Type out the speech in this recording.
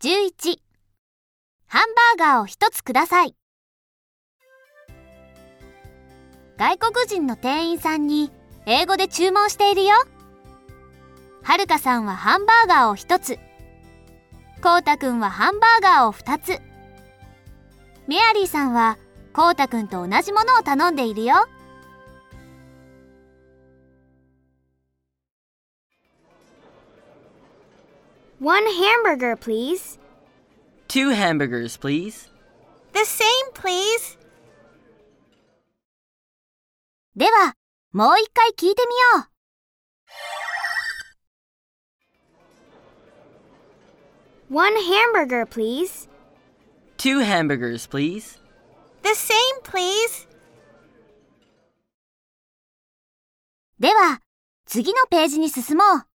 11、ハンバーガーを1つください。外国人の店員さんに英語で注文しているよ。はるかさんはハンバーガーを1つ。こうたくんはハンバーガーを2つ。メアリーさんはこうたくんと同じものを頼んでいるよ。 One hamburger, please. Two hamburgers, please. The same, please. では、もう一回聞いてみよう。 One hamburger, please. Two hamburgers, please. The same, please. では、次のページに進もう。